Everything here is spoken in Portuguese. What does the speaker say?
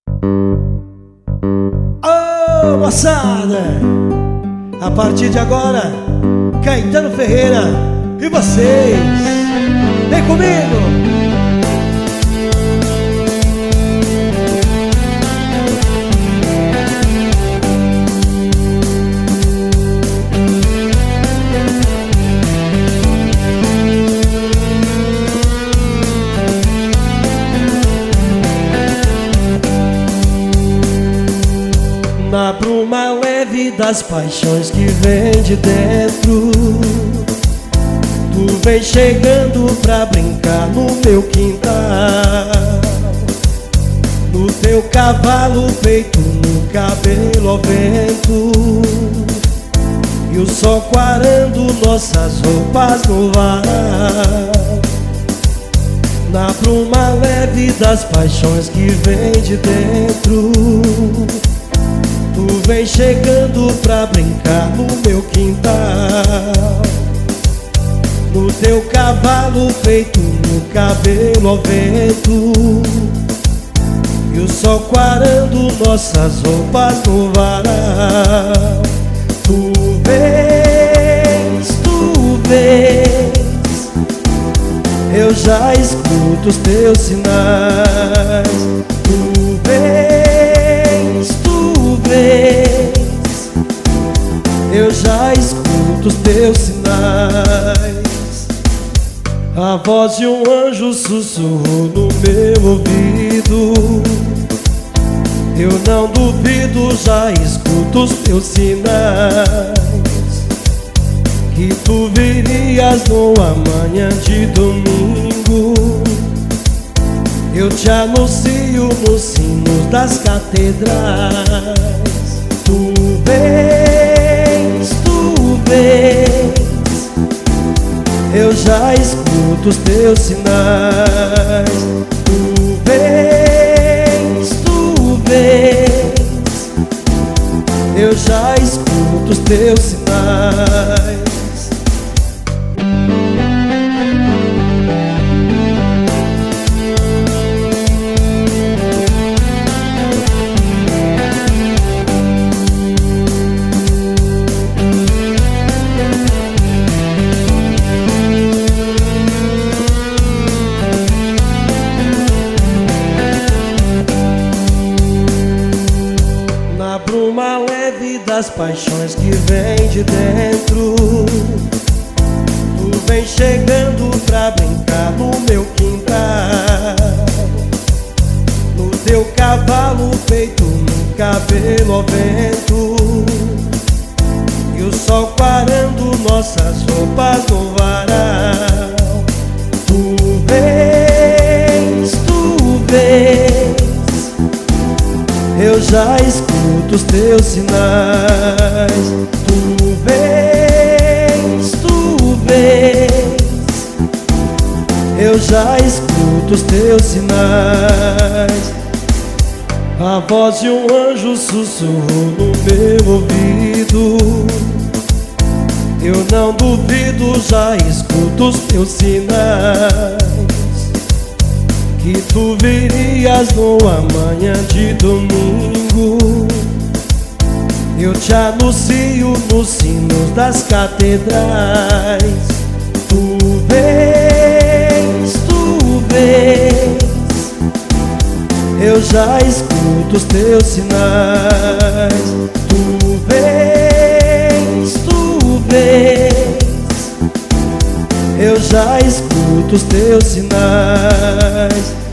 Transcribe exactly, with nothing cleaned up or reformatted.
Ô moçada, a partir de agora, Caetano Ferreira e vocês, vem comigo! Na bruma leve das paixões que vem de dentro, tu vem chegando pra brincar no meu quintal. No teu cavalo feito no cabelo ao vento, e o sol quarando nossas roupas no varal. Na bruma leve das paixões que vem de dentro, tu vem chegando pra brincar no meu quintal. No teu cavalo feito no cabelo ao vento, e o sol quarando nossas roupas no varal. Tu vens, tu vens, eu já escuto os teus sinais. Tu vens, tu vens, eu já escuto os teus sinais. A voz de um anjo sussurrou no meu ouvido, eu não duvido, já escuto os teus sinais. Que tu virias numa manhã de domingo, eu te anuncio nos sinos das catedrais. Tu vens, tu vens, eu já escuto os teus sinais. Tu vens, tu vens, eu já escuto os teus sinais. Bruma leve das paixões que vem de dentro, tu vem chegando pra brincar no meu quintal. No teu cavalo feito no cabelo ao vento, e o sol quarando nossas roupas no varal. Tu vens, tu vens, eu já escuto os teus sinais. Tu vens, tu vens, eu já escuto os teus sinais. A voz de um anjo sussurrou no meu ouvido, eu não duvido, já escuto os teus sinais. Que tu virias numa manhã de domingo, eu te anuncio nos sinos das catedrais. Tu vens, tu vens, eu já escuto os teus sinais. Tu vens, tu vens, eu já escuto os teus sinais.